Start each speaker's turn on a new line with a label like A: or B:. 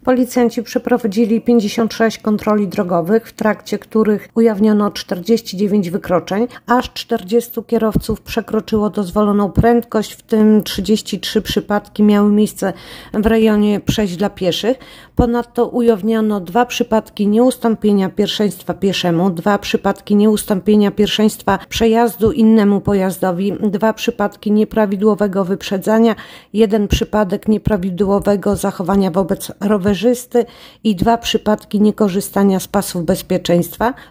A: Policjanci przeprowadzili 56 kontroli drogowych, w trakcie których ujawniono 49 wykroczeń. Aż 40 kierowców przekroczyło dozwoloną prędkość, w tym 33 przypadki miały miejsce w rejonie przejść dla pieszych. Ponadto ujawniono 2 przypadki nieustąpienia pierwszeństwa pieszemu, 2 przypadki nieustąpienia pierwszeństwa przejazdu innemu pojazdowi, 2 przypadki nieprawidłowego wyprzedzania, 1 przypadek nieprawidłowego zachowania wobec rowerzysty i 2 przypadki niekorzystania z pasów bezpieczeństwa.